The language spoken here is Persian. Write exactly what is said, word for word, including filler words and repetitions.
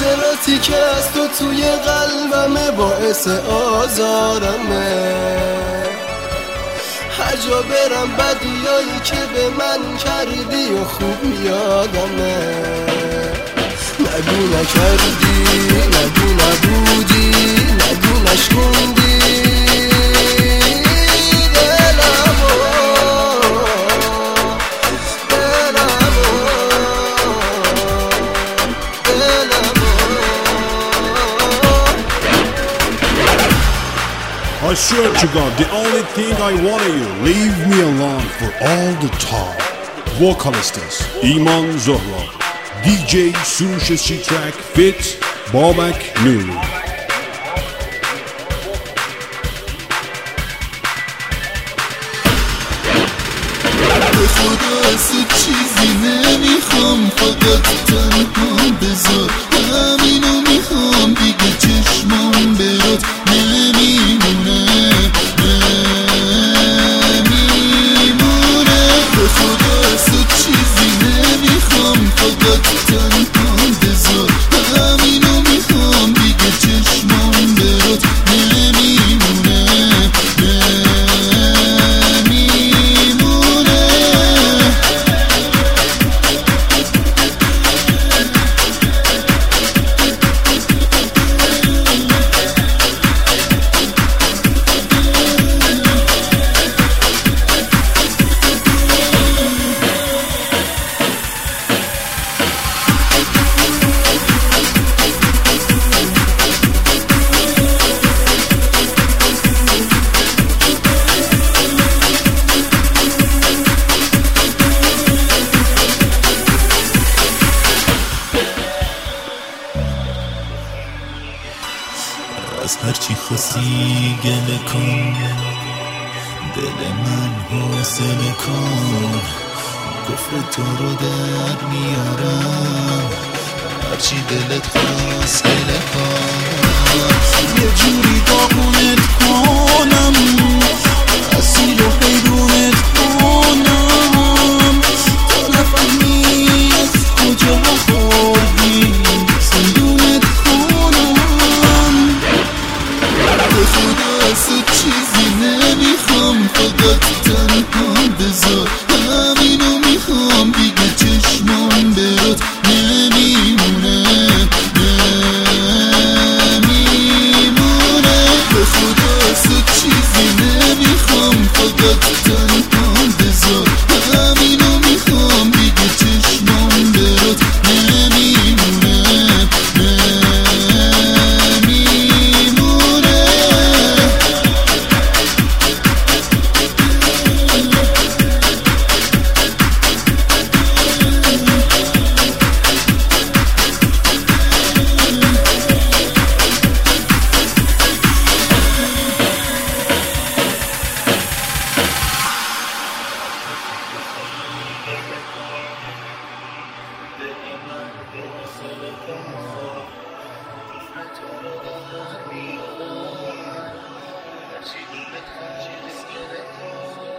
خاطراتی که از تو توی قلبمه باعث آزارمه. هر جا برم بدیایی که به من کردی و خوب یادمه. نگو نکردی، نگو نبودی، نگو نشکوندی دلمو دلمو دلمو. I swear to God, the only thing I want of you, leave me alone for all the time. Vocalisters Iman Zohra, D J Surush C-Track Fit Babak Nuri. به خدا اصلا چیزی نمیخوام، فقط تنها بذار همینو میخوام. دیگه چشمام برات نمیمونه نمیمونه. به خدا اصلا چیزی نمیخوام، فقط تنها بذار همینو میخوام. دیگه چشمام برات نمیمونه از هرچی خواستی گله کن، دل من حوصله کن. کفر تو رو در میارم، هرچی دلت خواست گله کن. یه جوری داغونت کنم، اسیر و حیرونت کنم، تا نفهمی از کجا خوردی سندونت کنم. به خدا اصلا چیزی نمیخوام، فقط تنها بذار همینو میخوام. دیگه چشمام برات نمیمونه نمیمونه. به خدا اصلا چیزی نمیخوام، فقط تنها بذار همینو میخوام. دیگه چشمام برات نمیمونه نمیمونه. She